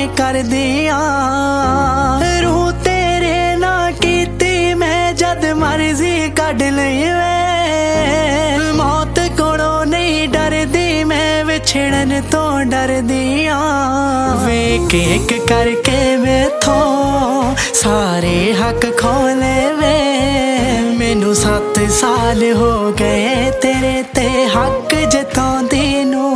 करदियां रूह तेरे ना कीती मैं जद मर्जी कढ लई वे मौत कोलों नहीं डरदी मैं विछड़न तो डरदियां वेख एक करके मैथों सारे हक खोले वे मैनू 7 साल हो गए तेरे ते हक जताउंदी